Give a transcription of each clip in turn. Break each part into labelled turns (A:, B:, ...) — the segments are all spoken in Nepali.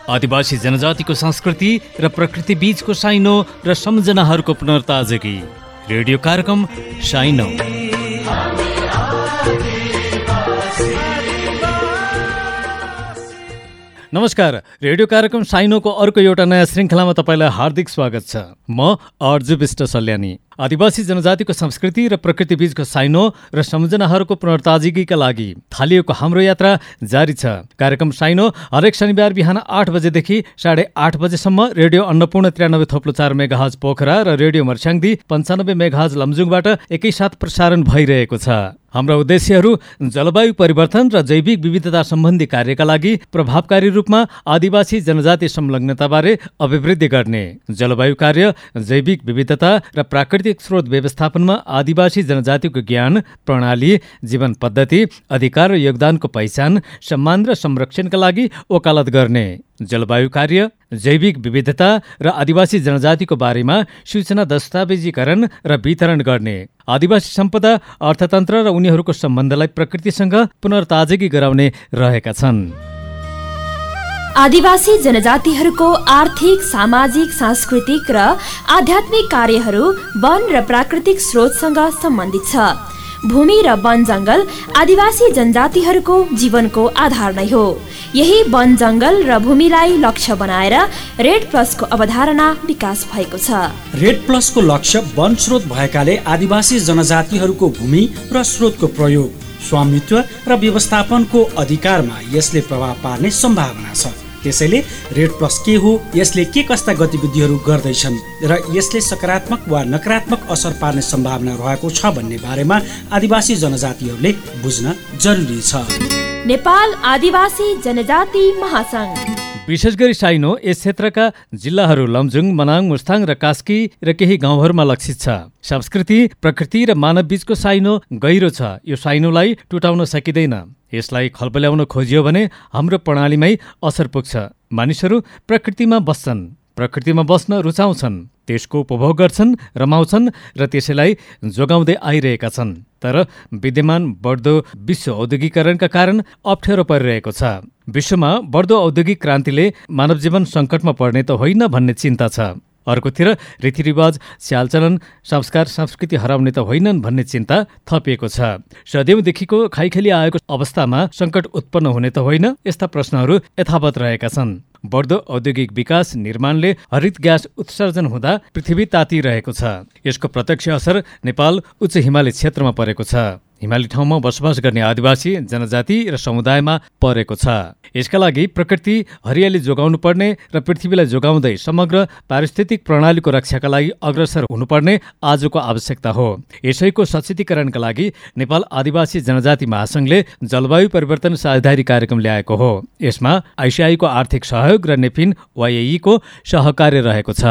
A: आदिवासी जनजातिको संस्कृति र प्रकृति बीचको साइनो र सम्झनाहरूको पुनर्ताजगी। रेडियो कार्यक्रम साइनो। नमस्कार, रेडियो कार्यक्रम साइनोको अर्को एउटा नयाँ श्रृङ्खलामा तपाईँलाई हार्दिक स्वागत छ। म अर्जु विष्ट सल्यानी। आदिवासी जनजातिको संस्कृति र प्रकृति बीचको साइनो र सम्झनाहरूको पुनर्ताजगीका लागि थालिएको हाम्रो यात्रा जारी छ। कार्यक्रम साइनो हरेक शनिबार बिहान 8 बजेदेखि 8:30 बजेसम्म रेडियो अन्नपूर्ण 93.4 मेगाहर्ज पोखरा र रेडियो मर्स्याङ्दी 95 मेगाहर्ज लमजुङबाट एकैसाथ प्रसारण भइरहेको छ। हाम्रा उद्देश्यहरू जलवायु परिवर्तन र जैविक विविधता सम्बन्धी कार्यका लागि प्रभावकारी रूपमा आदिवासी जनजाति संलग्नताबारे अभिवृद्धि गर्ने, जलवायु कार्य, जैविक विविधता र प्राकृतिक स्रोत व्यवस्थापनमा आदिवासी जनजातिको ज्ञान, प्रणाली, जीवन पद्धति, अधिकार र योगदानको पहिचान, सम्मान र संरक्षणका लागि वकालत गर्ने, जलवायु कार्य, जैविक विविधता र आदिवासी जनजातिको बारेमा सूचना दस्तावेजीकरण र वितरण गर्ने, आदिवासी सम्पदा, अर्थतन्त्र र उनीहरूको सम्बन्धलाई प्रकृतिसँग पुनर्ताजगी गराउने रहेका छन्।
B: आदिवासी जनजातिहरूको आर्थिक, सामाजिक, सांस्कृतिक र आध्यात्मिक कार्यहरू वन र प्राकृतिक स्रोतसँग सम्बन्धित छ। भूमि र वन जंगल आदिवासी जनजातिहरूको जीवनको आधार नै हो। यही वन जंगल र भूमिलाई लक्ष्य बनाएर रेड प्लसको अवधारणा विकास भएको छ।
C: रेड प्लसको लक्ष्य वन स्रोत भएकाले आदिवासी जनजातिहरूको भूमि र स्रोतको प्रयोग, स्वामित्व र व्यवस्थापनको अधिकारमा यसले प्रभाव पार्ने सम्भावना छ। त्यसैले रेड प्लस के हो, यसले के कस्ता गतिविधिहरू गर्दैछन् र यसले सकारात्मक वा नकारात्मक असर पार्ने सम्भावना रहेको छ भन्ने बारेमा आदिवासी जनजातिहरूले बुझ्न जरुरी छ।
B: नेपाल आदिवासी जनजाति महासंघ।
A: विशेष गरी साइनो यस क्षेत्रका जिल्लाहरू लमजुङ, मनाङ, मुस्ताङ र कास्की र केही गाउँहरूमा लक्षित छ। संस्कृति, प्रकृति र मानव बीचको साइनो गहिरो छ। यो साइनोलाई टुटाउन सकिँदैन। यसलाई खलबल्याउन खोजियो भने हाम्रो प्रणालीमै असर पुग्छ। मानिसहरू प्रकृतिमा बस्छन्, प्रकृतिमा बस्न रुचाउँछन्, त्यसको उपभोग गर्छन्, रमाउँछन् र त्यसैलाई जोगाउँदै आइरहेका छन्। तर विद्यमान बढ्दो विश्व औद्योगिकरणका कारण अप्ठ्यारो परिरहेको छ। विश्वमा बढ्दो औद्योगिक क्रान्तिले मानव जीवन सङ्कटमा पर्ने त होइन भन्ने चिन्ता छ। अर्कोतिर रीतिरिवाज, चालचलन, संस्कार, संस्कृति हराउने त होइनन् भन्ने चिन्ता थपिएको छ। सदैवदेखिको खाइखेली आएको अवस्थामा सङ्कट उत्पन्न हुने त होइन, यस्ता प्रश्नहरू यथावत रहेका छन्। बढ्दो औद्योगिक विकास निर्माणले हरित ग्यास उत्सर्जन हुँदा पृथ्वी तातिरहेको छ। यसको प्रत्यक्ष असर नेपाल उच्च हिमाली क्षेत्रमा परेको छ। हिमाली ठाउँमा बसोबास गर्ने आदिवासी जनजाति र समुदायमा परेको छ। यसका लागि प्रकृति हरियाली जोगाउनु पर्ने र पृथ्वीलाई जोगाउँदै समग्र पारिस्थितिक प्रणालीको रक्षाका लागि अग्रसर हुनुपर्ने आजको आवश्यकता हो। यसैको सचेतीकरणका लागि नेपाल आदिवासी जनजाति महासंघले जलवायु परिवर्तन साझेदारी कार्यक्रम ल्याएको हो। यसमा आइसिआईको आर्थिक सहयोग र नेफिन वाइएई को सहकार्य रहेको छ।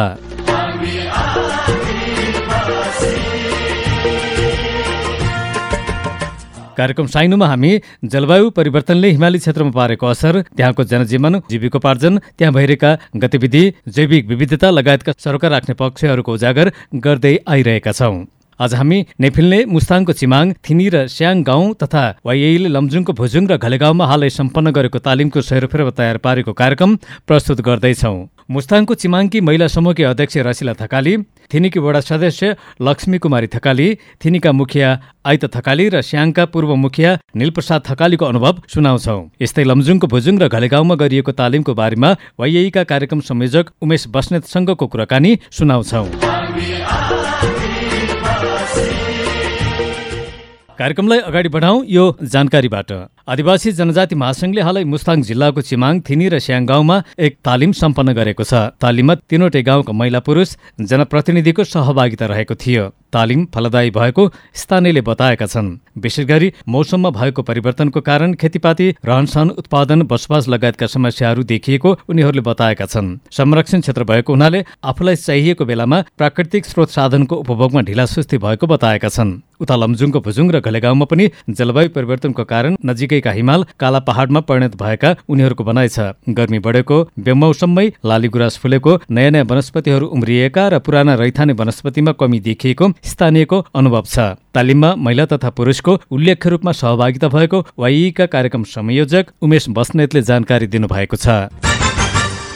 A: कार्यक्रम साइनोमा हामी जलवायु परिवर्तनले हिमाली क्षेत्रमा पारेको असर, त्यहाँको जनजीवन, जीविकोपार्जन, त्यहाँ भइरहेका गतिविधि, जैविक विविधता लगायतका सरकार राख्ने पक्षहरूको उजागर गर्दै आइरहेका छौँ। आज हामी नेफिलले मुस्ताङको चिमाङ, थिनी र स्याङ गाउँ तथा वाइएईले लमजुङको भुजुङ र घलेगाउँमा हालै सम्पन्न गरेको तालिमको सेरोफेरमा तयार पारेको कार्यक्रम प्रस्तुत गर्दैछौँ। मुस्ताङको चिमाङकी महिला समूहकी अध्यक्ष रसिला थकाली, थिनीकी वडा सदस्य लक्ष्मी कुमारी थकाली, थिनीका मुखिया आइता थकाली र स्याङका पूर्व मुखिया निलप्रसाद थकालीको अनुभव सुनाउँछौँ। यस्तै लमजुङको भुजुङ र घलेगाउँमा गरिएको तालिमको बारेमा वाइएईका कार्यक्रम संयोजक उमेश बस्नेतसँगको कुराकानी सुनाउँछौँ। कार्यक्रमलाई अगाडि बढाउँ यो जानकारीबाट। आदिवासी जनजाति महासंघले हालै मुस्ताङ जिल्लाको चिमाङ, थिनी र स्याङ गाउँमा एक तालिम सम्पन्न गरेको छ। तालिममा तीनवटै गाउँका महिला पुरुष जनप्रतिनिधिको सहभागिता रहेको थियो। तालिम फलदायी भएको स्थानीयले बताएका छन्। विशेष गरी मौसममा भएको परिवर्तनको कारण खेतीपाती, रहनसहन, उत्पादन, बसोबास लगायतका समस्याहरू देखिएको उनीहरूले बताएका छन्। संरक्षण क्षेत्र भएको हुनाले आफूलाई चाहिएको बेलामा प्राकृतिक स्रोत साधनको उपभोगमा ढिलासुस्ती भएको बताएका छन्। उता लमजुङको भुजुङ र घलेगाउँमा पनि जलवायु परिवर्तनको कारण नजिकैका हिमाल काला पहाडमा परिणत भएका उनीहरूको भनाइ छ। गर्मी बढेको, बेमौसममै लालीगुराँस फुलेको, नयाँ नयाँ वनस्पतिहरू उम्रिएका र पुराना रैथाने वनस्पतिमा कमी देखिएको स्थानीयको अनुभव छ। तालिममा महिला तथा पुरुषको उल्लेख्य रूपमा सहभागिता भएको वाइएईका कार्यक्रम संयोजक उमेश बस्नेतले जानकारी दिनुभएको छ।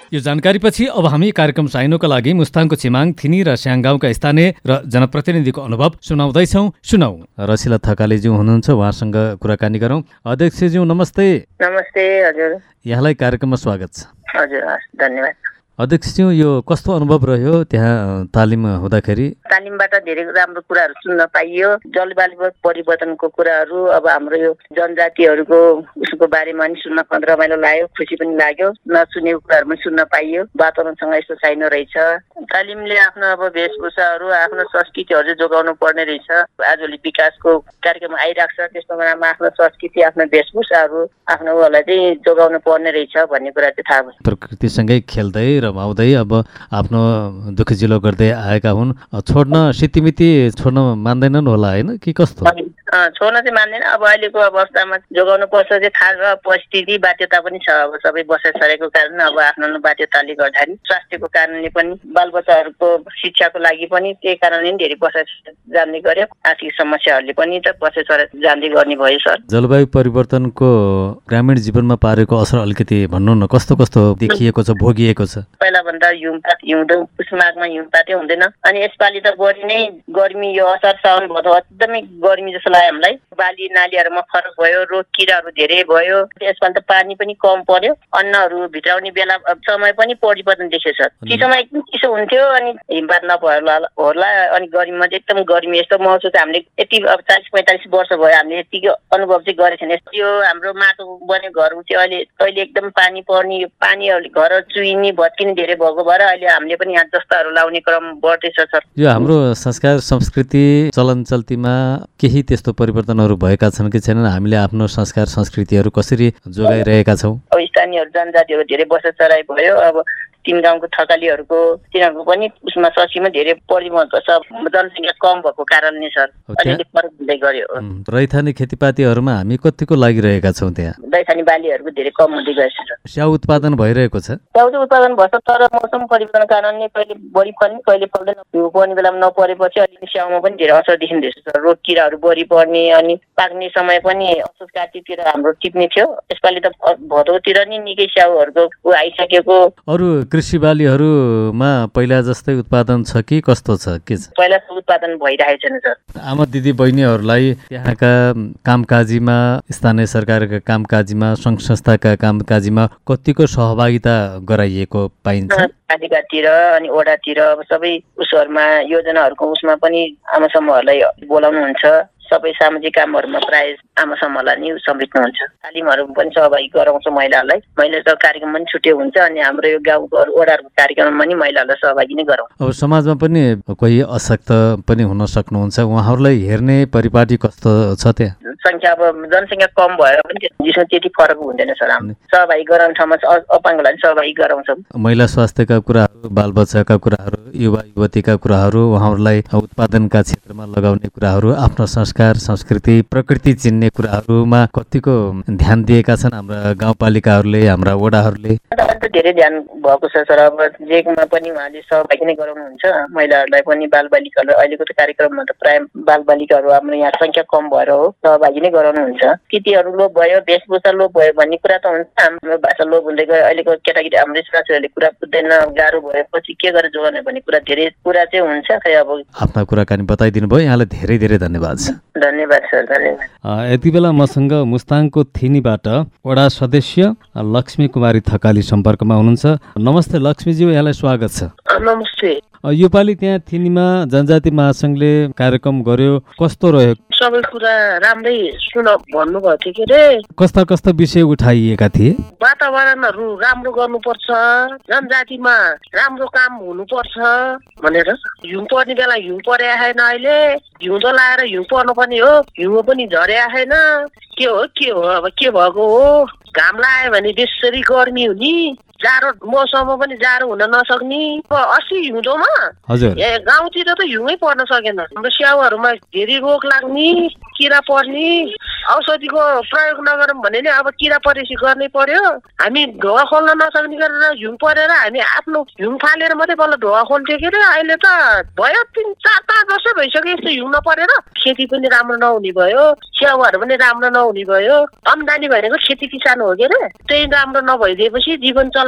A: यो जानकारीपछि अब हामी कार्यक्रम साइनोका लागि मुस्ताङको छिमाङ, थिनी र स्याङ गाउँका स्थानीय र जनप्रतिनिधिको अनुभव सुनाउँदैछौँ। सुनौ। रसिला थकालीज्यू हुनुहुन्छ, उहाँसँग कुराकानी गरौँ। अध्यक्षज्यू नमस्ते।
D: नमस्ते हजुर।
A: यहाँलाई कार्यक्रममा स्वागत छ।
D: हजुर, धन्यवाद।
A: अध्यक्षज्यू, यो कस्तो अनुभव रह्यो त्यहाँ तालिम हुँदाखेरि?
D: तालिमबाट धेरै राम्रो कुराहरू सुन्न पाइयो। जलवायु परिवर्तनको कुराहरू, अब हाम्रो यो जनजातिहरूको उसको बारेमा पनि सुन्न रमाइलो लाग्यो, खुसी पनि लाग्यो। नसुनेको कुराहरू पनि सुन्न पाइयो। वातावरणसँग यस्तो छैन रहेछ। तालिमले आफ्नो अब वेशभूषाहरू, आफ्नो संस्कृतिहरू जोगाउनु पर्ने रहेछ। आजभोलि विकासको कार्यक्रम आइरहेको छ, त्यसको बेलामा आफ्नो संस्कृति, आफ्नो वेशभूषाहरू, आफ्नो उहरूलाई चाहिँ जोगाउनु पर्ने रहेछ भन्ने कुरा चाहिँ थाहा भयो।
A: प्रकृतिसँगै खेल्दै रमाउँदै अब आफ्नो दुःख जिलो गर्दै आएका हुन्। छोड्न सितिमिति छोड्न मान्दैनन् होला होइन कि कस्तो?
D: छोड्न चाहिँ मान्दैन। अब अहिलेको अवस्थामा जोगाउनु पर्छ चाहिँ थाहा छ। परिस्थिति बाध्यता पनि छ। अब सबै बसाइ सरेको कारण, अब आफ्नो बाध्यताले गर्दाखेरि, स्वास्थ्यको कारणले पनि, बालबच्चाहरूको शिक्षाको लागि पनि, त्यही कारणले धेरै बसाइ जान्ने गर्यो। आर्थिक समस्याहरूले पनि त बसाइ सरे जान्दै गर्ने भयो सर।
A: जलवायु परिवर्तनको ग्रामीण जीवनमा पारेको असर अलिकति भन्नु न, कस्तो कस्तो देखिएको छ, भोगिएको छ?
D: पहिला भन्दा हिउँपात हिउँदो पुसमाघमा हिउँपातै हुँदैन। अनि यसपालि त बढी नै गर्मी, यो असार साउन भदौ एकदमै गर्मी जस्तो लाग्यो हामीलाई। बाली नालीहरूमा फरक भयो, रोग किराहरू धेरै भयो। यसपालि त पानी पनि कम पर्यो। अन्नहरू भित्राउने बेला समय पनि परिवर्तन देखियो सर। चिसोमा एकदम चिसो हुन्थ्यो, अनि हिमपात नभएर होला। अनि गर्मीमा चाहिँ एकदम गर्मी। यस्तो महसुस हामीले यति अब 40-45 वर्ष भयो हामीले यतिको अनुभव चाहिँ गरेको छैन। यो हाम्रो माटो बनेको घर थियो, अहिले एकदम पानी पर्ने, पानीहरूले घर चुइने भत्किने धेरै भएको भएर अहिले हामीले पनि यहाँ जस्ताहरू लाउने क्रम बढ्दैछ सर।
A: यो हाम्रो संस्कार संस्कृति चलन चल्तीमा केही त्यस्तो परिवर्तनहरू भएका छन् कि छैनन्? हामीले आफ्नो संस्कार संस्कृतिहरू कसरी जोगाइरहेका छौँ?
D: अब स्थानीयहरू जनजातिहरू धेरै बसाइसराइ भयो। अब तीन गाउँको थकालीहरूको तिनीहरूको पनि उसमा ससीमा धेरै परिवर्तन छ। जनसङ्ख्या कम भएको कारणले सर अलिअलि फरक हुँदै गयो।
A: रैथाने खेतीपातीहरूमा हामी कतिको लागिरहेका छौँ? त्यहाँ
D: रैथाने बालीहरूको धेरै कम हुँदै गएछ सर।
A: स्याउ उत्पादन भइरहेको छ?
D: स्याउ उत्पादन भन्छ, तर मौसम परिवर्तन कारणले कहिले बढी पर्ने कहिले पर्दैन। हिउँ पर्ने बेलामा नपरेपछि अलिकति स्याउमा पनि धेरै असर देखिँदैछ सर। रोग किराहरू बढी पर्ने, अनि पाक्ने समय पनि असोज कार्तिकतिर हाम्रो टिप्ने थियो। यसपालि त भदौतिर नि निकै स्याउहरूको आइसकेको।
A: अरू कृषि बालीहरूमा पहिला जस्तै उत्पादन छ कि कस्तो छ, के छ?
D: पहिला उत्पादन भइरहेको छैन सर।
A: आमा दिदी बहिनीहरूलाई त्यहाँका कामकाजीमा, स्थानीय सरकारका कामकाजीमा, सङ्घ संस्थाका कामकाजीमा कतिको सहभागिता गराइएको पाइन्छ?
D: पालिकातिर अनि ओडातिर सबै उसहरूमा योजनाहरूको उसमा पनि आमा समूहहरूलाई बोलाउनुहुन्छ। सबै सामाजिक कामहरूमा प्राय आमा समूहलाई नै समेट्नुहुन्छ। तालिमहरू पनि सहभागी गराउँछ महिलाहरूलाई। महिलाको कार्यक्रम पनि छुट्टै हुन्छ, अनि हाम्रो यो गाउँको ओडाहरूको कार्यक्रममा पनि महिलाहरूलाई सहभागी नै गराउँछ।
A: अब समाजमा पनि कोही अशक्त पनि हुन सक्नुहुन्छ, उहाँहरूलाई हेर्ने परिपाटी कस्तो छ त्यहाँ?
D: संख्या अब जनसङ्ख्या कम भएर पनि त्यसमा त्यति फरक हुँदैन सर। हामी सहभागी गराउने ठाउँमा अपाङ्गलाई सहभागी गराउँछौँ।
A: महिला स्वास्थ्यका कुराहरू, बालबच्चाका कुराहरू, युवा युवतीका कुराहरू, उहाँहरूलाई उत्पादनका क्षेत्रमा लगाउने कुराहरू, आफ्नो संस्कार संस्कृति प्रकृति चिन्ने कुराहरूमा कतिको ध्यान दिएका छन् हाम्रा गाउँपालिकाहरूले, हाम्रा वडाहरूले?
D: धेरै ध्यान भएको छ सर। अब जेमा पनि उहाँले सहभागी नै गराउनुहुन्छ। महिलाहरूलाई पनि, बालबालिकाहरूलाई। अहिलेको त कार्यक्रममा त प्राय बालबालिकाहरू हाम्रो यहाँ संख्या कम भएर हो, सहभागी नै गराउनुहुन्छ। कृतिहरू लोप भयो, वेशभूषा लोप भयो भन्ने कुरा त हुन्छ। हाम्रो भाषा लोप हुँदै गयो। अहिलेको केटाकेटी हाम्रो छोराछोरीहरूले कुरा बुझ्दैन, गाह्रो भएपछि के गरेर जोगाउने भन्ने कुरा धेरै कुरा चाहिँ हुन्छ। खै अब
A: आफ्ना कुराकानी बताइदिनु भयो, यहाँलाई धेरै धेरै धन्यवाद छ।
D: धन्यवाद सर, धन्यवाद।
A: यति बेला मसँग मुस्ताङको थिनीबाट वडा सदस्य लक्ष्मी कुमारी थकाली सम्पर्कमा हुनुहुन्छ। नमस्ते लक्ष्मीज्यू, यहाँलाई स्वागत छ।
D: नमस्ते।
A: योपालि त्यहाँ थिनीमा जनजाति महासङ्घले कार्यक्रम गर्यो, कस्तो रह्यो?
D: सबै कुरा राम्रै सुन भन्नुभएको थियो के रे।
A: कस्ता कस्ता विषय उठाइएका थिए?
D: वातावरणहरू राम्रो गर्नुपर्छ, जनजातिमा राम्रो काम हुनुपर्छ भनेर। हिउँ पर्ने बेला हिउँ परे आएन, अहिले हिउँदो लाएर हिउँ पर्नु पनि हो, हिउँ पनि झरे आएन। के हो अब के भएको हो? घाम लाग्यो भने बेसरी गर्मी हुने, जाडो मौसममा पनि जाडो हुन नसक्ने। अस्ति हिउँदोमा गाउँतिर त हिउँै पर्न सकेन। हाम्रो स्याउहरूमा धेरै रोग लाग्ने, किरा पर्ने। औषधिको प्रयोग नगरौँ भने नि अब किरा परेपछि गर्नै पर्यो। हामी ढोका खोल्न नसक्ने गरेर हिउँ परेर हामी आफ्नो हिउँ फालेर मात्रै बल्ल ढोका खोल्थ्यो के अरे। अहिले त भयो 3-4-5 वर्ष भइसक्यो यस्तो हिउँ नपरेर। खेती पनि राम्रो नहुने भयो, स्याउहरू पनि राम्रो नहुने भयो। आम्दानी भनेको खेती किसान हो के अरे। त्यही राम्रो नभइदिएपछि जीवन चलाउन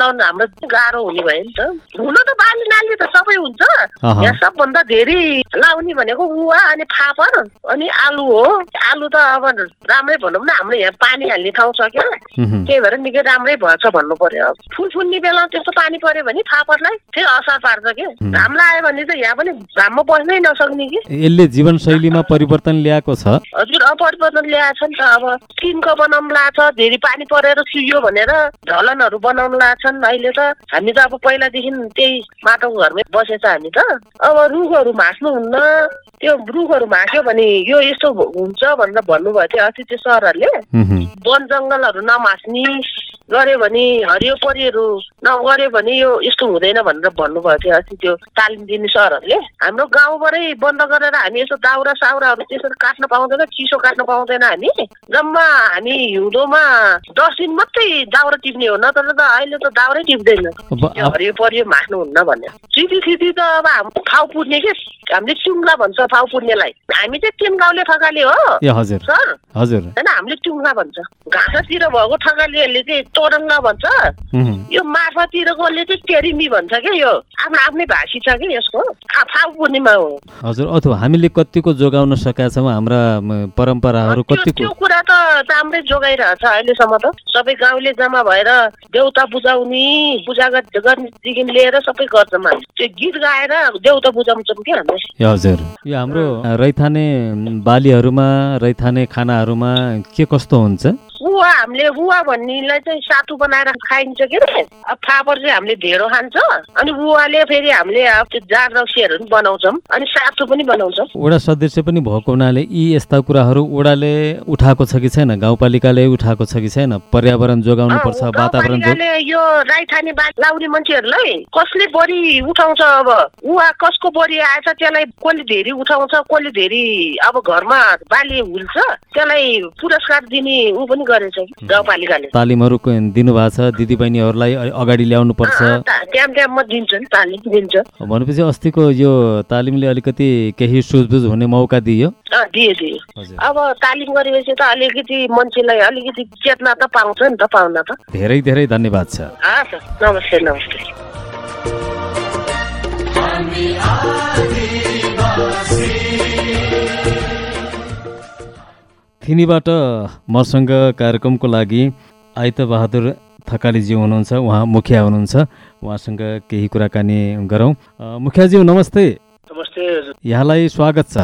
D: चलाउन हाम्रो गाह्रो हुने भयो नि त। हुन त बाली नाली त सबै हुन्छ, यहाँ सबभन्दा धेरै लाउने भनेको गुवा अनि फापर अनि आलु हो। आलु त अब राम्रै भनौँ न, हाम्रो यहाँ पानी हाल्ने ठाउँ छ क्या, त्यही भएर निकै राम्रै भएछ भन्नु पर्यो। फुल फुल्ने बेला त्यस्तो पानी पर्यो भने फापरलाई फेरि असर पार्छ कि, घाम लाग्यो भने त यहाँ पनि घाममा बस्नै नसक्ने कि।
A: यसले जीवनशैलीमा परिवर्तन ल्याएको छ।
D: हजुर, परिवर्तन ल्याएको छ नि त। अब टिनको बनाउनु लाग्छ, धेरै पानी परेर चुहियो भनेर ढलनहरू बनाउनु लाग्छन्। अहिले त हामी त अब पहिलादेखि त्यही माटोको घरमै बसेछ हामी त। अब रुखहरू मास्नुहुन्न, त्यो रुखहरू मास्यो भने यो यस्तो हुन्छ भनेर भन्नुभएको थियो अस्ति त्यो सरहरूले। वन जङ्गलहरू नमास्ने गर्यो भने, हरियो परियोहरू नगर्यो भने यो यस्तो हुँदैन भनेर भन्नुभएको थियो अस्ति त्यो तालिम दिने सरहरूले। हाम्रो गाउँबाटै बन्द गरेर हामी यस्तो दाउरा साउराहरू त्यसरी काट्न पाउँदैन, चिसो काट्न पाउँदैन हामी। जम्मा हामी हिउँदोमा 10 दिन मात्रै दाउरा टिप्ने हो, नत्र त अहिले त दाउरै टिप्दैन। हरियो परियो मास्नुहुन्न भन्ने सिधी त अब हाम्रो फाउ पुर्ने के, हामीले टुङ्गा भन्छ फाउ पुर्नेलाई। हामी चाहिँ टिम्गाउले ठकाले हो सर,
A: हजुर
D: होइन, हामीले टुङ्गा भन्छ। घाँसतिर भएको ठकालीहरूले चाहिँ तोरङ्गा भन्छ, यो मार्फातिरकोले चाहिँ टेरिमी भन्छ क्या। यो आफ्नो आफ्नै भाषी छ कि यसको, फाउ पूर्णिमा हो।
A: हजुर, अथवा हामीले कतिको जोगाउन सकेका छौँ हाम्रा परम्पराहरू कतिको?
D: त्यो कुरा त राम्रै जोगाइरहेछ अहिलेसम्म त। सबै गाउँले जम्मा भएर देउता बुझाउने, पूजा गर्नेदेखि लिएर सबै गर्छौँ हामी। त्यो गीत गाएर देउता बुझाउँछौँ कि हामी।
A: हजुर, यो हाम्रो रैथाने बालीहरूमा, रैथाने खानाहरूमा के कस्तो हुन्छ?
D: गुवा, हामीले गुवा भन्नेलाई चाहिँ सातु बनाएर खाइन्छ के रे। अब फापर चाहिँ हामीले ढेँडो खान्छ, अनि गुवाले फेरि हामीले अब त्यो जाँड रक्सीहरू पनि बनाउँछौँ, अनि सातु पनि बनाउँछौँ।
A: वडा सदस्य पनि भएको हुनाले यी यस्ता कुराहरू वडाले उठाएको छ कि छैन, गाउँपालिकाले उठाएको छ कि छैन? पर्यावरण जोगाउनु पर्छ, वातावरण
D: यो राईथाने बाली लाउने मान्छेहरूलाई कसले बढी उठाउँछ? अब गुवा कसको बढी आएछ त्यसलाई कसले धेरै उठाउँछ, कसले धेरै अब घरमा बाली हुल्छ त्यसलाई पुरस्कार दिने ऊ पनि गरेछ कि गाउँपालिकाले।
A: तालिमहरू दिनुभएको छ, दिदीबहिनीहरूलाई अगाडि ल्याउनु पर्छ।
D: टाइममा दिन्छ नि, तालिम दिन्छ।
A: भनेपछि अस्तिको यो तालिमले अलिकति केही सुझबुझ हुने मौका दियो?
D: दियो। अब तालिम गरेपछि त अलिकति मान्छेलाई अलिकति चेतना त पाउँछ नि त, पाउन त।
A: धेरै धेरै धन्यवाद छ।
D: नमस्ते नमस्ते।
A: थिनीबाट मसँग कार्यक्रमको लागि आइतबहादुर थकालीज्यू हुनुहुन्छ, उहाँ मुखिया हुनुहुन्छ। उहाँसँग केही कुराकानी गरौँ। मुखियाज्यू नमस्ते।
E: नमस्ते,
A: यहाँलाई स्वागत छ।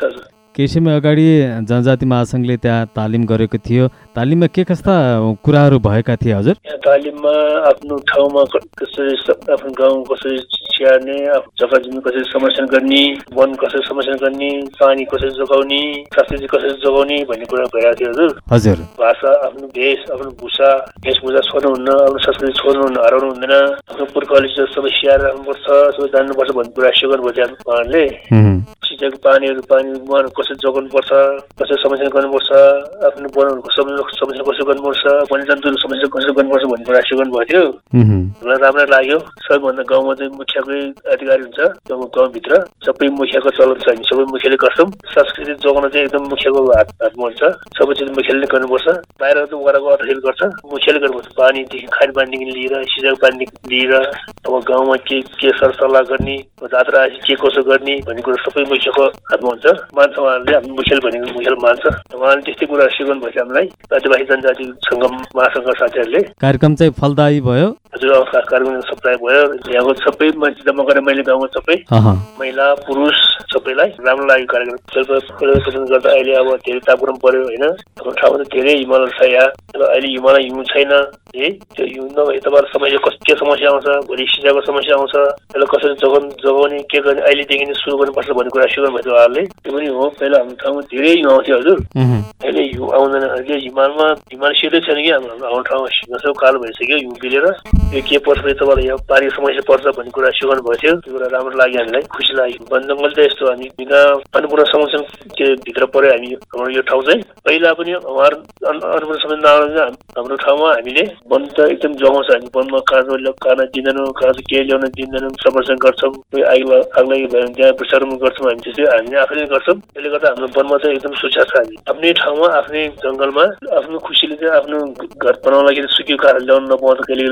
A: केही समय अगाडि जनजाति महासङ्घले त्यहाँ तालिम गरेको थियो। तालिममा के कस्ता कुराहरू भएका थिए हजुर?
E: तालिममा आफ्नो ठाउँमा कसरी, आफ्नो गाउँ कसरी स्याहार्ने, जग्गा जमिन कसरी संरक्षण गर्ने, वन कसरी संरक्षण गर्ने, पानी कसरी जोगाउने, संस्कृति कसरी जोगाउने भन्ने कुरा भइरहेको थियो हजुर।
A: हजुर, भाषा,
E: आफ्नो भेष, आफ्नो भूषा, वेशभूषा छोड्नुहुन्न, आफ्नो संस्कृति छोड्नुहुन्न, हराउनु हुँदैन, आफ्नो पुर्खाले सबै स्याहार राख्नुपर्छ, सबै जान्नुपर्छ भन्ने कुरा सिकाउनु भयो त्यहाँ उहाँहरूले। सिँचाइको पानीहरू, पानी कसरी जोगाउनु पर्छ, कसरी संरक्षण गर्नुपर्छ, आफ्नो वनहरूको संरक्षण कसरी गर्नुपर्छ, वन्यजन्तुहरूको संरक्षण कसरी गर्नुपर्छ भन्ने कुरा सिकाउनु भएको थियो। मलाई राम्रो लाग्यो। सबैभन्दा गाउँमा चाहिँ मुखियाकै अधिकारी हुन्छ, गाउँभित्र सबै मुखियाको चलन छ, हामी सबै मुखियाले गर्छौँ। संस्कृति जोगाउन चाहिँ एकदम मुखियाको हातमा हुन्छ, सबै चिज मुखियाले नै गर्नुपर्छ। बाहिर त वडाको अध्यक्षले गर्छ, मुखियाले गर्नुपर्छ। पानीदेखि, खाने पानीदेखि लिएर, सिँचाइको पानीदेखि लिएर, अब गाउँमा के सरसल्लाह गर्ने, जात्रा के कसो गर्ने भन्ने कुरा सबै मुखियाको हातमा हुन्छ। मान्छ उहाँहरूले, हामी मुखियाले भनेको मुखियाले मान्छ। उहाँले त्यस्तै कुरा सिकाउनु भयो हामीलाई, आदिवासी जनजाति सङ्गम महासङ्घ साथीहरूले।
A: कार्यक्रम चाहिँ फलदायी भयो
E: हजुर। कार्यक्रम सप्लाई भयो। यहाँको सबै मान्छे जम्मा गरेर मैले गाउँमा सबै महिला पुरुष सबैलाई राम्रो लाग्यो कार्यक्रम गर्दा। अहिले अब धेरै तापक्रम पर्यो होइन, हाम्रो ठाउँमा त धेरै हिमाल छ यहाँ, अहिले हिमालय हिउँ छैन है। त्यो हिउँ नभए तपाईँहरू समस्या के समस्या आउँछ, भोलि सिँचाइको समस्या आउँछ, त्यसलाई कसरी जोगाउने के गर्ने अहिलेदेखि नै सुरु गर्नुपर्छ भन्ने कुरा सिकाउनु भयो उहाँहरूले। त्यो पनि हो, पहिला हाम्रो ठाउँमा धेरै हिउँ आउँथ्यो हजुर, अहिले हिउँ आउँदैन। अहिले हिमाल सिधै छैन कि हाम्रो ठाउँमा हिउँ कालो भइसक्यो, हिउँ पिलेर यो के पर्छ तपाईँलाई यहाँ पानीको समस्या पर्छ भन्ने कुरा सिकाउनु भएको थियो। त्यो कुरा राम्रो लाग्यो हामीलाई, खुसी लाग्यो। वन जङ्गल चाहिँ यस्तो हामी बिना अन्नपूर्ण संरक्षण के भित्र पर्यो हामी। हाम्रो यो ठाउँ चाहिँ पहिला पनि अन्नपूर्ण संरक्षण नआउँदा हाम्रो ठाउँमा हामीले वन त एकदम जोगाउँछ। हामी वनमा काँचो खान दिँदैनौँ, काँचो के ल्याउन दिँदैनौँ, संरक्षण गर्छौँ। आगलागी भयो भने त्यहाँ वृक्षारोपण गर्छौँ, हामी त्यस्तै हामी आफैले गर्छौँ। त्यसले गर्दा हाम्रो वनमा चाहिँ एकदम सुरक्षा छ। हामी आफ्नै ठाउँमा आफ्नै जङ्गलमा आफ्नो खुसीले चाहिँ आफ्नो घर बनाउन लागि सुकेको काठ ल्याउनु नपाउँदा कहिले दुःख लाग्छ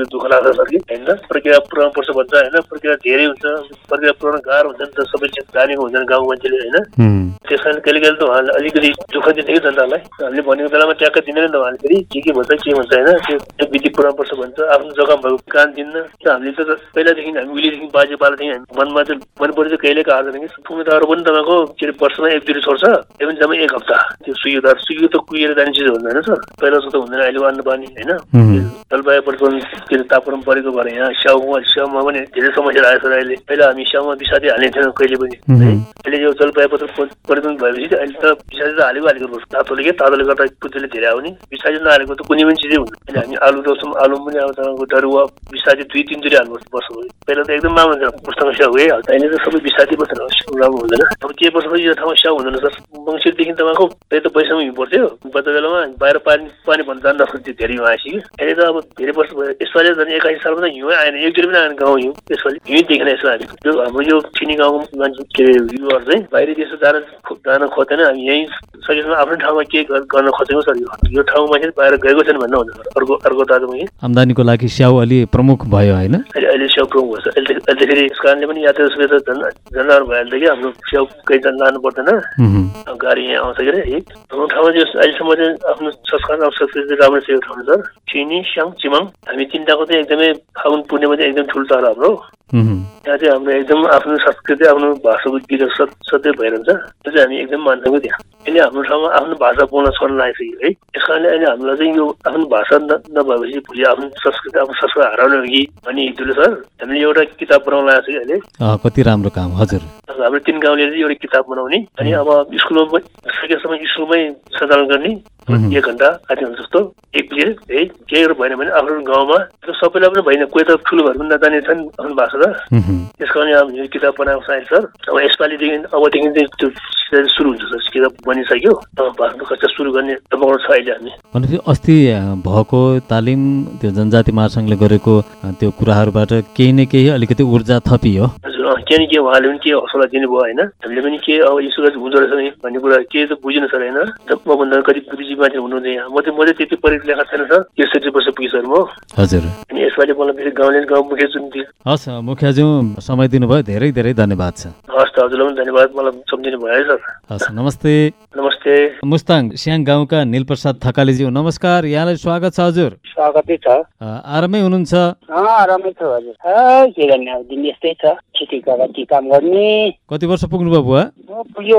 E: छ सर कि होइन प्रक्रिया पुऱ्याउनु पर्छ भन्छ होइन प्रक्रिया धेरै हुन्छ प्रक्रिया पुऱ्याउन गाह्रो हुन्छ नि त सबै चिज जानेको हुँदैन गाउँ मान्छेले होइन त्यस कारण कहिले कहिले त उहाँले अलिकति दुःख दिन्छ कि जनतालाई हामीले भनेको बेलामा ट्याक्क दिँदैन त उहाँले फेरि के भन्छ होइन त्यो विधि पुऱ्याउनु पर्छ भन्छ आफ्नो जग्गामा भएको कान दिन्न हामीले त पहिलादेखि हामी उहिलेदेखि बाजे पालादेखि हामी मनमा चाहिँ मनपर्छ चाहिँ कहिलेको आर्दैन कि पुग्नेताहरू पनि तपाईँको के अरे वर्षमा एकचोटि छोड्छ त्यो पनि जम्मै एक हप्ता त्यो सुइयो त कुहिएर जाने चिज हुँदैन सर पहिला जस्तो हुँदैन अहिले अन्न बानी होइन जलवायु परिवर्तन के अरे तापक्रम परेको भएर यहाँ स्याउमा पनि धेरै समस्या आएको छ अहिले पहिला हामी स्याउमा विषादी हाल्ने थिएनौँ कहिले पनि अहिले यो जलवायु परिवर्तन भएपछि अहिले त विषादी त हालेको तातोले गर्दा पुत्रीले धेरै आउने विषादी नहालेको त कुनै पनि चिजै हुँदैन अहिले हामी आलु रोप्छौँ आलु पनि अब तपाईँको डरुवा विषादी 2-3 चोटि हाल्नुपर्छ वर्षको पहिला त एकदम मामला हुन्छ पुस्तकमा स्याउ भइहाल्छ अहिले त सबै विषादी मात्र राम्रो हुँदैन अब के वर्षपछि यो ठाउँमा स्याउ हुँदैन सर मङ्सिरदेखि तपाईँको त्यही त पैसामा हिउँ पर्थ्यो बच्चा बेलामा बाहिर पानी भन्नु जान्न सक्थ्यो धेरै हिउँ आएपछि अहिले त अब धेरै वर्ष भयो यसपालि झन् 81 सालमा त हिउँ आएन एकचोटि पनि आएन गाउँ हिउँ यसपालि हिउँ देखेन यसो हामी यो हाम्रो यो चिनी गाउँको मान्छे के युवाहरू चाहिँ बाहिर देश जान खोज्दैन हामी यहीँ सकेसम्म आफ्नो ठाउँमा के गर्न खोजेको सर यो ठाउँमा मान्छे बाहिर गएको छैन भन्नु हुन्छ अर्को दाजुमा
A: आम्दानीको लागि स्याउ अलि प्रमुख भयो होइन
E: अहिले स्याउ प्रमुख भएछ अहिले फेरि यस कारणले पनि यातायात सुविधा झन्डाहरू भइहाल्छ कि हाम्रो स्याउ कहीँ जानु पर्दैन गाडी यहाँ आउँछ के अरे हाम्रो ठाउँमा चाहिँ अहिलेसम्म चाहिँ आफ्नो संस्कृति राम्रो छ यो ठाउँमा सर चिनी स्याङ चिमाङ हामी तिनटाको चाहिँ एकदमै फागुन पूर्णिमा चाहिँ एकदम ठुलो चाड हाम्रो त्यहाँ चाहिँ हाम्रो एकदम आफ्नो संस्कृति आफ्नो भाषाको गीत सधैँ भइरहन्छ त्यो चाहिँ हामी एकदम मान्छौँ त्यहाँ अहिले हाम्रो ठाउँमा आफ्नो भाषा बोल्न छोड्न लागिसक्यो है यस कारणले अहिले हामीलाई चाहिँ यो आफ्नो भाषा नभएपछि भोलि आफ्नो संस्कृति हराउने हो कि भन्ने हिजोले सर हामीले एउटा किताब बनाउन लागेको छ कि अहिले
A: कति राम्रो काम हजुर
E: हाम्रो 3 गाउँले चाहिँ एउटा किताब बनाउने अनि अब स्कुलमा सकेसम्म स्कुलमै सञ्चालन गर्ने 1 घण्टा आधी घण्टा जस्तो एक पिरियड है केही भएन भने आफ्नो गाउँमा सबैलाई पनि भएन कोही त ठुलो भएर पनि नजाने छन् आफ्नो भाषा त त्यस कारण हामीले किताब बनाएको सायद सर अब यसपालिदेखि अबदेखि चाहिँ त्यो सुरु हुन्छ सर किताब बनिसक्यो भाषा कक्षा सुरु गर्ने दबाउनु छ अहिले हामी
A: भनेपछि अस्ति भएको तालिम त्यो जनजाति महासङ्घले गरेको त्यो कुराहरूबाट केही न केही अलिकति ऊर्जा थपियो
E: के न के उहाँले पनि के हौसला दिनुभयो होइन हामीले पनि के अब यसो गर्दा हुँदो रहेछ नि भन्ने कुरा के त बुझिन सर होइन मभन्दा कति बुझी मान्छे हुनुहुँदैन यहाँ म चाहिँ त्यति पढेको लेखा छैन सर 60 वर्ष पुगिसकेँ म हजुर अनि यसपालि मलाई फेरि गाउँ मुखिया चुन दियो
A: हस् मुखियाज्यू समय दिनुभयो धेरै धेरै धन्यवाद छ
E: हस् त हजुरलाई पनि धन्यवाद मलाई सम्झिनु भयो है सर
A: हस् नमस्ते
E: नमस्ते
A: मुस्ताङ स्याङ गाउँका निलप्रसाद थकालीज्यू नमस्कार यहाँलाई स्वागत छ हजुर
F: स्वागतै छ
A: आरामै हुनुहुन्छ
F: आरामै छ हजुर के गर्ने अब दिन यस्तै छ खेती काम गर्ने
A: कति वर्ष पुग्नुभयो बुवा
F: पुग्यो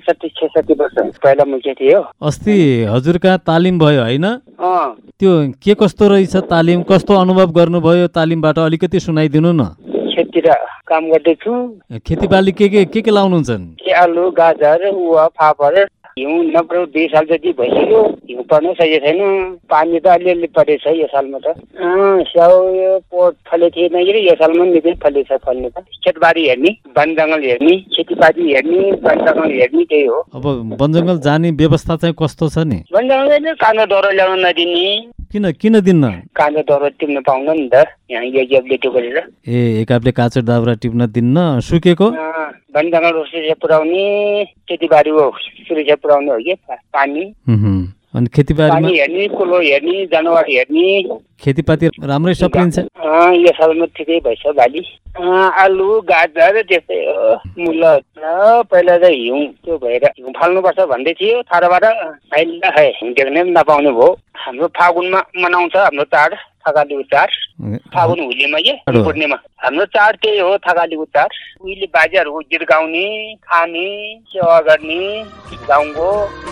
F: 65-66 वर्ष पहिला मुख्य थियो
A: अस्ति हजुरका तालिम भयो होइन त्यो के कस्तो रहेछ तालिम कस्तो अनुभव गर्नुभयो तालिमबाट अलिकति सुनाइदिनु न
F: खेततिर काम गर्दैछु
A: खेतीबाली के लाउनुहुन्छ
F: आलु गाजर गुवा फापर हिउँ नब्रो 2 साल जति भइसक्यो हिउँ पर्नु सकेको छैन पानी त अलिअलि परेछ यो सालमा त स्याउ पोट फले थिएन कि यो सालमा निकै फलेछ फल्नु त खेतबारी हेर्ने वन जङ्गल हेर्ने खेतीपाती हेर्ने वन जङ्गल हेर्ने त्यही हो
A: अब वन जङ्गल जाने व्यवस्था चाहिँ कस्तो छ नि
F: वन जङ्गलले कानो डह्रो ल्याउन नदिने
A: किन दिन्न
F: कानो डह्रो टिप्न पाउँदैन नि त यहाँ एकले त्यो गरेर
A: एकापले काँचो दाउरा टिप्न दिन्न सुकेको
F: वन जङ्गल सुरक्षा पुर्याउने खेतीबारीको सुरक्षा पुर्याउने हो कि पानी
A: अनि खेतीबारीमा
F: हेर्ने कुलो हेर्ने जनावर हेर्ने
A: खेतीपाती राम्रै सप्रिन्छ
F: यो सालमा ठिकै भएछ बाली आलु गाजर त्यस्तै हो मुला पहिला त हिउँ त्यो भएर हिउँ फाल्नुपर्छ भन्दै थियो थाराबाट अहिले हिउँ देख्ने पनि नपाउने भयो हाम्रो फागुनमा मनाउँछ हाम्रो चाड थकालीको चाड फागुन हुलीमा के पूर्णिमा हाम्रो चाड त्यही हो थकालीको चाड उहिले बाजेहरूको गीत गाउने खाने सेवा गर्ने गाउँको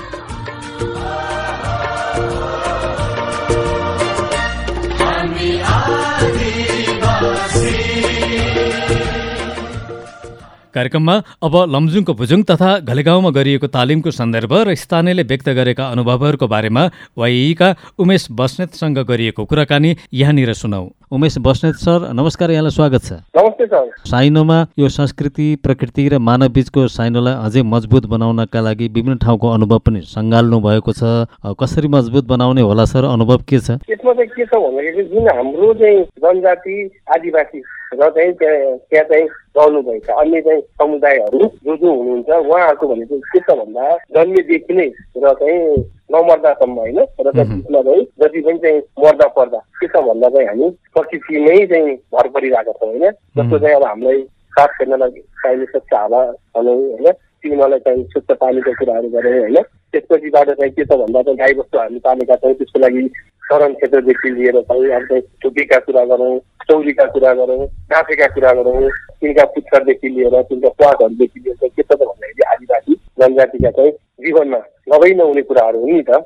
A: कार्यक्रममा अब लमजुङको भुजुङ तथा घलेगाउँमा गरिएको तालिमको सन्दर्भ र स्थानीयले व्यक्त गरेका अनुभवहरूको बारेमा वाइईका उमेश बस्नेतसँग गरिएको कुराकानी यहाँनिर सुनौ। उमेश बस्नेत सर नमस्कार, यहाँलाई स्वागत छ।
G: नमस्ते सर।
A: साइनोमा यो संस्कृति प्रकृति र मानव बीचको साइनोलाई अझै मजबुत बनाउनका लागि विभिन्न ठाउँको अनुभव पनि सङ्घाल्नु भएको छ। कसरी मजबुत बनाउने होला सर, अनुभव के छ?
G: यसमा चाहिँ के छ भन्दाखेरि जुन हाम्रो चाहिँ जनजाति आदिवासी र चाहिँ त्यहाँ चाहिँ रहनुभएका अन्य चाहिँ समुदायहरू जो हुनुहुन्छ उहाँहरूको भने चाहिँ के छ भन्दा जन्मेदेखि नै र चाहिँ नमर्दासम्म होइन र त्यसमा चाहिँ जति पनि चाहिँ मर्दा पर्दा के छ भन्दा चाहिँ हामी प्रकृतिमै चाहिँ भर परिरहेका छौँ होइन। जस्तो चाहिँ अब हामीलाई सास फेर्नलाई चाहिने स्वच्छ हावा भनौँ होइन, पिउनलाई चाहिँ स्वच्छ पानीको कुराहरू गऱ्यौँ होइन। त्यसपछिबाट चाहिँ के छ भन्दा चाहिँ गाईबस्तु हामी पालेका छौँ, त्यसको लागि शरण क्षेत्रदेखि लिएर चाहिँ अब चाहिँ धुपीका कुरा गरौँ, चौरीका कुरा गरौँ, काँसेका कुरा गरौँ, तिनका पुच्छरदेखि लिएर तिनका प्वाटहरूदेखि लिएर चाहिँ के छ भन्दाखेरि आदिवासी जनजातिका चाहिँ जीवनमा नभई नहुने कुराहरू हो नि त।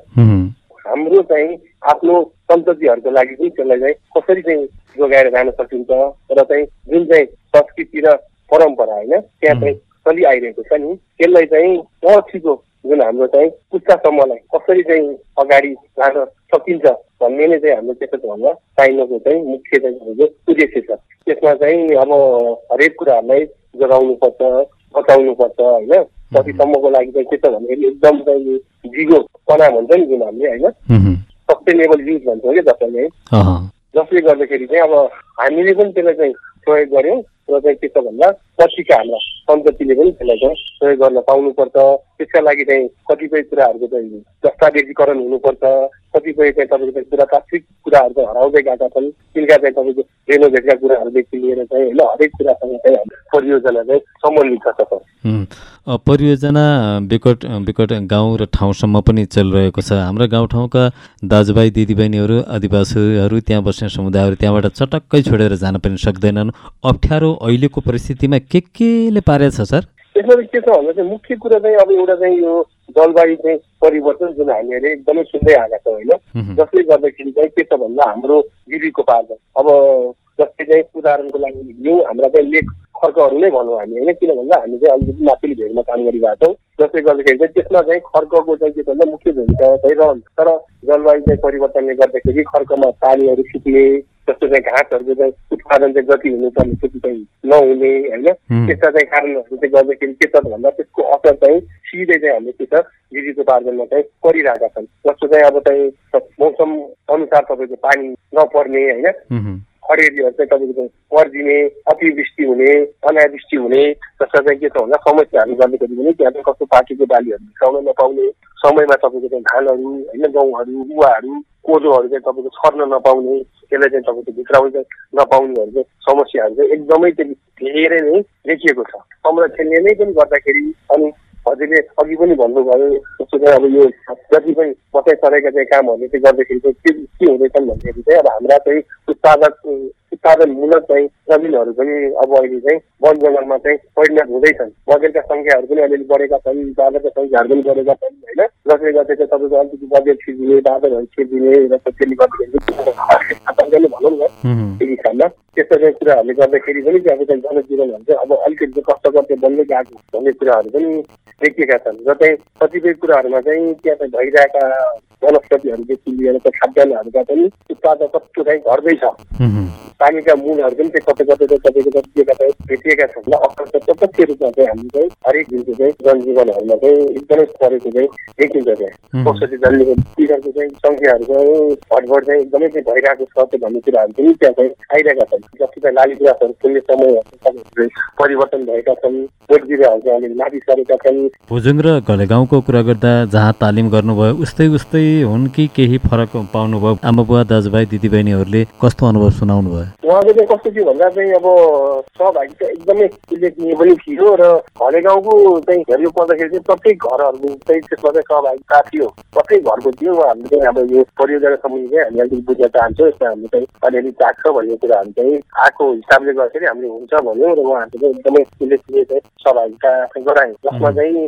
G: हाम्रो चाहिँ आफ्नो सन्ततिहरूको लागि पनि त्यसलाई चाहिँ कसरी चाहिँ जोगाएर जान सकिन्छ र चाहिँ जुन चाहिँ संस्कृति र परम्परा होइन त्यहाँ चाहिँ चलि आइरहेको छ नि, त्यसलाई चाहिँ पछिको जुन हाम्रो चाहिँ पुस्तासम्मलाई कसरी चाहिँ अगाडि लान सकिन्छ भन्ने नै चाहिँ हाम्रो के छ भन्दा साइनोको चाहिँ मुख्य चाहिँ उद्देश्य छ। त्यसमा चाहिँ अब हरेक कुराहरूलाई जोगाउनुपर्छ, बचाउनुपर्छ होइन। कतिसम्मको लागि चाहिँ के छ भन्दाखेरि एकदम चाहिँ जिगोपना भन्छ नि जुन हामीले होइन, सस्टेनेबल युज भन्छौँ कि जसले जसले गर्दाखेरि चाहिँ अब हामीले पनि त्यसलाई चाहिँ प्रयोग गऱ्यौँ र चाहिँ के छ भन्दा पछिका हाम्रा सन्ततिले पनि त्यसलाई चाहिँ प्रयोग गर्न पाउनुपर्छ। त्यसका लागि चाहिँ कतिपय कुराहरूको चाहिँ दस्तावेजीकरण हुनुपर्छ, कतिपय चाहिँ तपाईँको चाहिँ पुरातात्विक कुराहरू चाहिँ हराउँदै गएका छन्, तिनका चाहिँ तपाईँको रेनोभेटका कुराहरूदेखि लिएर चाहिँ होइन हरेक कुरासँग चाहिँ परियोजना चाहिँ सम्बन्धित छ।
A: परियोजना विकट गाउँ र ठाउँसम्म पनि चलिरहेको छ। हाम्रा गाउँठाउँका दाजुभाइ दिदीबहिनीहरू आदिवासीहरू त्यहाँ बस्ने समुदायहरू त्यहाँबाट चटक्कै छोडेर जान पनि सक्दैनन्। अप्ठ्यारो अहिलेको परिस्थितिमा केले पारेछ सर?
G: यसमा के छ भन्दा चाहिँ मुख्य कुरा चाहिँ अब एउटा चाहिँ यो जलवायु चाहिँ परिवर्तन जुन हामीहरूले एकदमै सुन्दै आएका छौँ होइन, जसले गर्दाखेरि चाहिँ के छ भन्दा हाम्रो जीविकोपार्जन अब जस्तै चाहिँ उदाहरणको लागि लिउँ हाम्रा चाहिँ लेख खर्कहरू नै भनौँ हामी होइन, किन भन्दा हामी चाहिँ अलिकति माथिल्लो भेगमा काम गरिरहेको छौँ, जसले गर्दाखेरि चाहिँ त्यसमा चाहिँ खर्कको चाहिँ के भन्दा मुख्य भूमिका चाहिँ रहन्छ। तर जलवायु चाहिँ परिवर्तनले गर्दाखेरि खर्कमा पानीहरू सुक्ने, जस्तो चाहिँ घाँसहरूको चाहिँ उत्पादन चाहिँ जति हुनुपर्ने त्यति चाहिँ नहुने होइन, त्यस्ता चाहिँ कारणहरू चाहिँ गर्दाखेरि के छ भन्दा त्यसको असर चाहिँ सिधै चाहिँ हामीले के छ जीविकोपार्जनमा चाहिँ परिरहेका छन्। जस्तो चाहिँ अब चाहिँ मौसम अनुसार तपाईँको पानी नपर्ने होइन, खडेरीहरू चाहिँ तपाईँको चाहिँ पर्दिने, अतिवृष्टि हुने, अनावृष्टि हुने, जस्ता चाहिँ के छ भन्दा समस्याहरू गर्दाखेरि पनि त्यहाँ चाहिँ कस्तो पाकेको बालीहरू भित्राउन नपाउने, समयमा तपाईँको चाहिँ धानहरू होइन गहुँहरू गुवाहरू कोदोहरू चाहिँ तपाईँको छर्न नपाउने, त्यसलाई चाहिँ तपाईँको भित्राउन चाहिँ नपाउनेहरू चाहिँ समस्याहरू चाहिँ एकदमै चाहिँ धेरै नै देखिएको छ। संरक्षणले नै पनि गर्दाखेरि अनि हजुरले अघि पनि भन्नुभयो जस्तो चाहिँ अब यो जति पनि बसाइ सराइका चाहिँ कामहरूले चाहिँ गर्दाखेरि चाहिँ के हुँदैछन् भन्दाखेरि चाहिँ अब हाम्रा चाहिँ उत्पादनमूलक चाहिँ जमिनहरू पनि अब अहिले चाहिँ वन जङ्गलमा चाहिँ परिणत हुँदैछन्। बजेटका सङ्ख्याहरू पनि अलिअलि बढेका छन्, बाँदरका सङ्ख्याहरू पनि बढेका छन् होइन, जसले गर्दा चाहिँ तपाईँको अलिकति बजेट छिर्दिने, बाँदरहरू छिर्दिने र त्यसले गर्दाखेरि भनौँ न एक हिसाबमा त्यस्तो चाहिँ कुराहरूले गर्दाखेरि पनि अब चाहिँ जनजीवनहरू चाहिँ अब अलिकति कष्ट गर्दै बन्दै गएको भन्ने कुराहरू पनि देखिएका छन्। र चाहिँ कतिपय कुराहरूमा चाहिँ त्यहाँ चाहिँ भइरहेका वनस्पतिहरूदेखि लिएर खाद्यान्नहरूका पनि उत्पादकत्व चाहिँ घट्दैछ। पानीका मूलहरू पनि चाहिँ कतै कतै तपाईँको चाहिँ भेटिएका छन् र अप्रत्यक्ष रूपमा चाहिँ हामी चाहिँ हरेक दिनको चाहिँ जनजीवनहरूमा चाहिँ एकदमै परेको चाहिँ देखिन्छ। चाहिँ औषधि जन्मेको बिरुवाको चाहिँ सङ्ख्याहरू चाहिँ घटबड चाहिँ एकदमै चाहिँ भइरहेको छ भन्ने कुराहरू पनि त्यहाँ चाहिँ आइरहेका छन्। जति चाहिँ लाली गुँरासहरू फुल्ने समयहरू परिवर्तन भएका छन्, बोट बिरुवाहरू चाहिँ अलिक माथि सरेका छन्।
A: भुजुङ र घलेगाउँको कुरा गर्दा जहाँ तालिम गर्नुभयो उस्तै हुन् कि केही फरक पाउनुभयो? आमा बुवा दाजुभाइ दिदीबहिनीहरूले कस्तो अनुभव सुनाउनु भयो?
G: उहाँको चाहिँ कस्तो थियो भन्दा चाहिँ अब सहभागिता एकदमै उल्लेखनीय पनि थियो र घलेगाउँको चाहिँ हेर्नु पर्दाखेरि चाहिँ प्रत्येक घरहरू चाहिँ त्यसमा चाहिँ सहभागिता थियो, प्रत्येक घरको थियो। उहाँहरूले चाहिँ अब यो परियोजना सम्बन्धी चाहिँ हामी अलिकति बुझ्न चाहन्छौँ, यसमा हामीले चाहिँ अलिअलि चाख्छ भन्ने कुराहरू चाहिँ आएको हिसाबले गर्दाखेरि हामीले हुन्छ भन्यौँ र उहाँहरूले चाहिँ एकदमै उल्लेखनीय चाहिँ सहभागिता गरायौँ, जसमा चाहिँ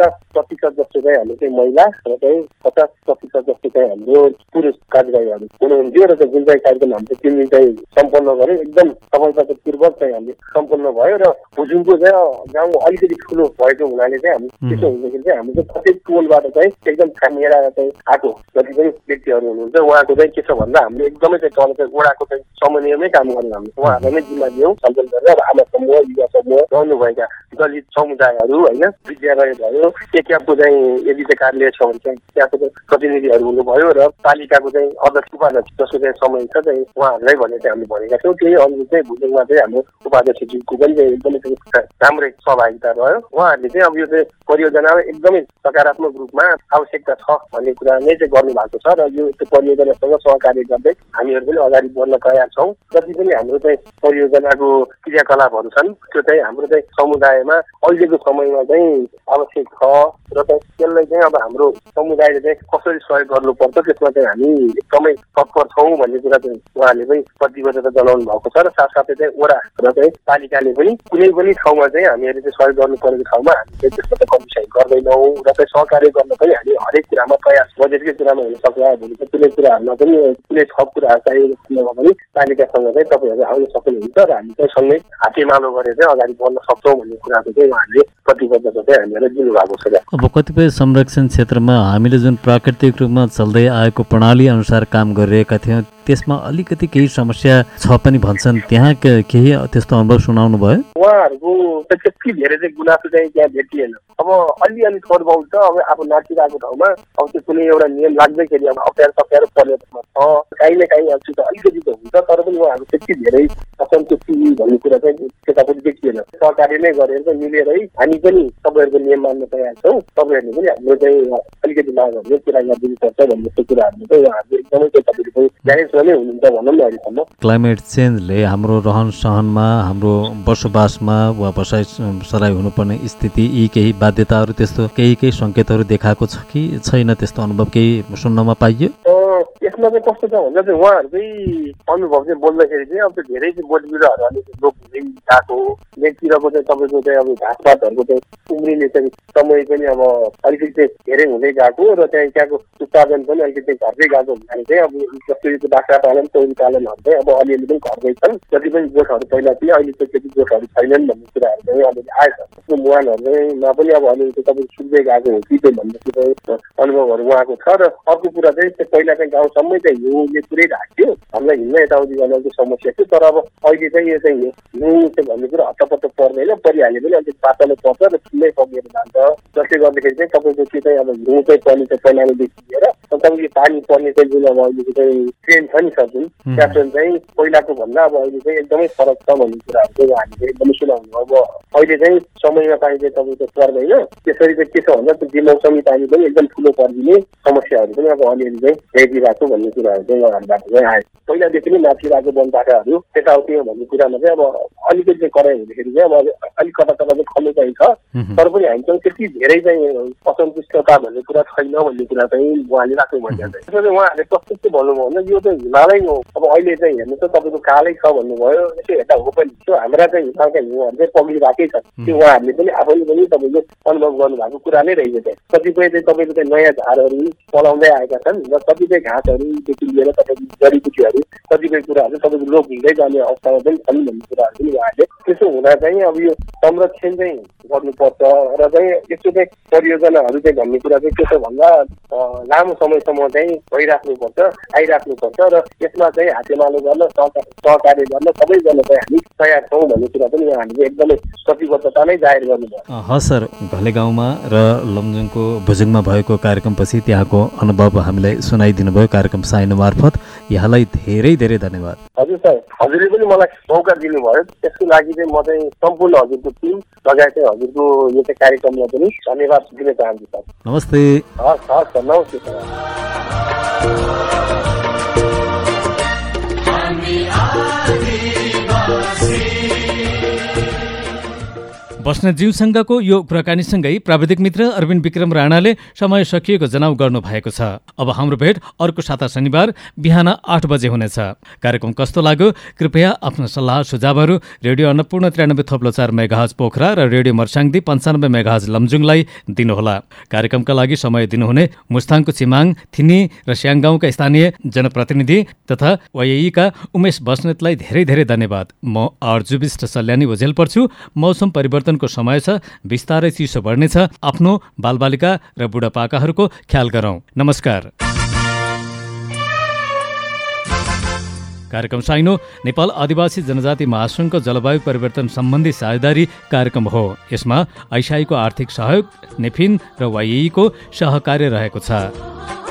G: 50% जस्तो चाहिँ हाम्रो चाहिँ महिला र चाहिँ 50% जस्तो चाहिँ हाम्रो पुरुष कार्यक्रमहरू हुनुहुन्थ्यो र जुन चाहिँ कार्यक्रम हामीले 3 दिन चाहिँ सम्पन्न गऱ्यौँ एकदम सफलतापूर्वक चाहिँ हामीले सम्पन्न भयो। र भुजुङको चाहिँ गाउँ अलिकति ठुलो भएको हुनाले चाहिँ हामी त्यसो हुँदाखेरि चाहिँ हाम्रो चाहिँ प्रत्येक टोलबाट चाहिँ एकदम छानिएर चाहिँ आएको जति पनि व्यक्तिहरू हुनुहुन्छ उहाँको चाहिँ के छ भन्दा हामीले एकदमै चाहिँ तल चाहिँ वडाको चाहिँ समन्वयमै काम गर्नु हामीले उहाँहरूलाई नै जिम्मा दियौँ सञ्चालन गरेर। अब आमा समूह युवा समूह रहनुभएका दलित समुदायहरू होइन, विद्यालय भयो, एकापको चाहिँ यदि चाहिँ कार्यालय छ भने चाहिँ त्यहाँको चाहिँ प्रतिनिधिहरू हुनुभयो र पालिकाको चाहिँ अध्यक्ष उपाध्यक्ष जसको चाहिँ समय छ चाहिँ उहाँहरूलाई भन्ने चाहिँ हामीले भनेका छौँ। त्यही अनुरूप चाहिँ भुजङमा चाहिँ हाम्रो उपाध्यक्षज्यूको पनि एकदमै राम्रै सहभागिता रह्यो। उहाँहरूले चाहिँ अब यो चाहिँ परियोजनामा एकदमै सकारात्मक रूपमा आवश्यकता छ भन्ने कुरा नै चाहिँ गर्नुभएको छ र यो परियोजनासँग सहकार्य गर्दै हामीहरू पनि अगाडि बढ्न तयार छौँ। जति पनि हाम्रो चाहिँ परियोजनाको क्रियाकलापहरू छन् त्यो चाहिँ हाम्रो चाहिँ समुदायमा अहिलेको समयमा चाहिँ आवश्यक छ र त्यसलाई चाहिँ अब हाम्रो समुदायले चाहिँ कसरी सहयोग गर्नुपर्छ त्यसमा चाहिँ हामी एकदमै तत्पर छौँ भन्ने कुरा चाहिँ उहाँले पनि प्रतिबद्धता जनाउनु भएको छ र साथसाथै चाहिँ वडा र चाहिँ पालिकाले पनि कुनै पनि ठाउँमा चाहिँ हामीहरूले चाहिँ सहयोग गर्नु परेको ठाउँमा हामी चाहिँ त्यसमा चाहिँ कमिसाइ गर्दैनौँ र चाहिँ सहकार्य गर्न पनि हामी हरेक कुरामा प्रयास बजेटकै कुरामा हुन सक्ला भोलि कुनै कुराहरूमा पनि कुनै थप कुराहरू चाहिएको कुरामा पनि पालिकासँग चाहिँ तपाईँहरू आउन सक्नुहुन्छ र हामी चाहिँ सँगै हातेमालो गरेर चाहिँ अगाडि बढ्न सक्छौँ भन्ने कुराको चाहिँ उहाँहरूले प्रतिबद्धता चाहिँ हामीलाई दिनुभएको छ।
A: अब कतिपय संरक्षण क्षेत्रमा हामीले जुन प्राकृतिक रूपमा चल्दै आएको प्रणाली अनुसार काम गरिरहेका थियौँ त्यसमा अलिकति केही समस्या छ पनि भन्छन्, त्यहाँ केही त्यस्तो अनुभव सुनाउनु भयो?
G: उहाँहरूको त्यति धेरै चाहिँ गुनासो चाहिँ त्यहाँ भेटिएन। अब अलिअलि थोर बहुत छ। अब नाचिरहेको ठाउँमा अब त्यो कुनै एउटा नियम लाग्दैखेरि अब अप्ठ्यारो पर्यटनमा छ काहीँ न काहीँ अब अलिकति त हुन्छ तर पनि उहाँहरू त्यति धेरै असन्तुष्टि भन्ने कुरा चाहिँ त्यतापट्टि देखिएन। सरकारले नै गरेर चाहिँ मिलेरै हामी पनि तपाईँहरूको नियम मान्न तयार छौँ, तपाईँहरूले पनि हाम्रो चाहिँ अलिकति मागहरूले पुरा गरिदिनुपर्छ भन्ने कुराहरू चाहिँ उहाँहरूले एकदमै तपाईँको ग्यारेन्समा नै हुनुहुन्छ भनौँ न अहिलेसम्म।
A: क्लाइमेट चेन्जले हाम्रो रहन सहनमा हाम्रो बसोबासमा वा बसाइसराई हुनुपर्ने स्थिति यी केही बाध्यताहरू त्यस्तो केही सङ्केतहरू देखाएको छ कि छैन? त्यस्तो अनुभव केही सुन्नमा पाइयो?
G: यसमा चाहिँ कस्तो छ भन्दा चाहिँ उहाँहरूकै अनुभव चाहिँ बोल्दाखेरि चाहिँ अब त्यो धेरै चाहिँ बोटबिरुवाहरू अलिकति लोप हुँदै गएको मेघतिरको चाहिँ तपाईँको चाहिँ अब घाँसपातहरूको चाहिँ उम्रिने चाहिँ समय पनि अब अलिकति चाहिँ धेरै हुँदै गएको र चाहिँ त्यहाँको उत्पादन पनि अलिकति घट्दै गएको हुनाले चाहिँ अब जस्तो बाख्रा पालन तौरी पालनहरू चाहिँ अब अलिअलि पनि घट्दै छन्। जति पनि गोठहरू पहिला थिए अहिले चाहिँ त्यति गोठहरू छैनन् भन्ने कुराहरू चाहिँ अलिअलि आएछ। त्यो मुहानहरूमा पनि अब अलिअलि चाहिँ तपाईँको सुक्दै गएको हो कि भन्ने चाहिँ अनुभवहरू उहाँको छ। र अर्को कुरा चाहिँ पहिला चाहिँ गाउँसम्मै चाहिँ हिउँले पुरै ढाक्थ्यो, हामीलाई हिँड्न यताउति गर्नको समस्या थियो। तर अब अहिले चाहिँ यो चाहिँ हिउँ चाहिँ भन्ने कुरा हट्टपट्ट पर्दैन, परिहाल्यो पनि अलिक पातलो पर्छ र ठुलै पग्लिएर जान्छ। जसले गर्दाखेरि चाहिँ तपाईँको त्यो चाहिँ अब हिउँ चाहिँ पर्ने चाहिँ पहिलादेखि लिएर तपाईँको पानी पर्ने चाहिँ जुन अब अहिलेको चाहिँ ट्रेन छ नि सर जुन त्या ट्रेन चाहिँ पहिलाको भन्दा अब अहिले चाहिँ एकदमै फरक छ भन्ने कुराहरू चाहिँ उहाँहरूले एकदमै सुनाउनु। अब अहिले चाहिँ समयमा पानी चाहिँ तपाईँको पर्दैन, त्यसरी चाहिँ के छ भन्दा त्यो बेमौसमी पानी पनि एकदम ठुलो परिदिने समस्याहरू पनि अब अलिअलि चाहिँ भेटिरहेको भन्ने कुराहरू चाहिँ उहाँहरूबाट चाहिँ आयो। पहिलादेखि नै माथिरहेको वनपाटाहरू यताउति भन्ने कुरामा चाहिँ अब अलिकति चाहिँ कराइ हुँदाखेरि चाहिँ अब अलिक कता कता चाहिँ खल्लो चाहिँ छ तर पनि हामीसँग त्यति धेरै चाहिँ असन्तुष्टता भन्ने कुरा छैन भन्ने कुरा चाहिँ उहाँले राख्नु भनिन्छ। त्यसमा चाहिँ उहाँहरूले प्रस्तुत चाहिँ भन्नुभयो भने यो चाहिँ हिमालय हो। अब अहिले चाहिँ हेर्नु त तपाईँको कालै छ भन्नुभयो, यसो हेर्दा हो पनि त्यो हाम्रा चाहिँ हिमालका हिउँहरू चाहिँ पग्लिरहेकै छ। त्यो उहाँहरूले पनि आफैले पनि तपाईँको अनुभव गर्नुभएको कुरा नै रहेछ। त्यहाँ कतिपय चाहिँ तपाईँको चाहिँ नयाँ झारहरू पलाउँदै आएका छन् र कतिपय घाँसहरूदेखि लिएर तपाईँको जडीबुटीहरू कतिपय कुराहरू तपाईँको लोप हुँदै जाने अवस्थामा पनि छन् भन्ने कुराहरू पनि उहाँहरूले त्यसो हुँदा चाहिँ अब यो संरक्षण चाहिँ गर्नुपर्छ र चाहिँ यस्तो चाहिँ परियोजनाहरू चाहिँ भन्ने कुरा चाहिँ के छ भन्दा लामो समयसम्म चाहिँ भइराख्नुपर्छ आइराख्नुपर्छ र यसमा चाहिँ हातेमालो गर्न सहकार्य गर्न सबै गर्न चाहिँ हामी तयार छौँ भन्ने कुरा पनि उहाँहरूले एकदमै प्रतिबद्धता नै जाहेर गर्नुभयो।
A: हस् सर, घले गाउँमा र लमजुङको भुजुङमा भएको कार्यक्रमपछि त्यहाँको अनुभव हामीलाई सुनाइदिनु भयो कार्यक्रम साइनो मार्फत। यहाँलाई धेरै धेरै धन्यवाद।
G: हजुर सर, हजुरले पनि मलाई मौका दिनुभयो, त्यसको लागि चाहिँ म चाहिँ सम्पूर्ण हजुरको टिम लगायत चाहिँ हजुरको यो चाहिँ कार्यक्रमलाई पनि धन्यवाद दिन चाहन्छु सर।
A: नमस्ते।
G: हस् हस् सर, नमस्ते सर।
A: बस्नेतज्यूसँगको यो कुराकानीसँगै प्राविधिक मित्र अरविन्द विक्रम राणाले समय सकिएको जनाउ गर्नु भएको छ। अब हाम्रो भेट अर्को साता शनिबार बिहान 8 बजे हुनेछ। कार्यक्रम कस्तो लाग्यो कृपया आफ्नो सल्लाह सुझावहरू रेडियो अन्नपूर्ण 93.4 मेगाहर्ज पोखरा र रेडियो मर्साङदी 95 मेगाहर्ज लमजुङलाई दिनुहोला। कार्यक्रमका लागि समय दिनुहुने मुस्ताङको चिमाङ, थिनी र स्याङगाउँका स्थानीय जनप्रतिनिधि तथा वाइएका उमेश बस्नेतलाई धेरै धेरै धन्यवाद। म आरजु विष्ट सल्यानी ओझेल पर्छु। मौसम परिवर्तन को समय छ, बिस्तारै चिसो बढ्नेछ। आफ्नो बालबालिका र बुढापाकाहरूको ख्याल गरौँ। नमस्कार। कार्यक्रम साइनो नेपाल आदिवासी जनजाति महासङ्घको जलवायु परिवर्तन सम्बन्धी साझेदारी कार्यक्रम हो। यसमा आइसाईको आर्थिक सहयोग, नेफिन र वाइएको सहकार्य रहेको छ।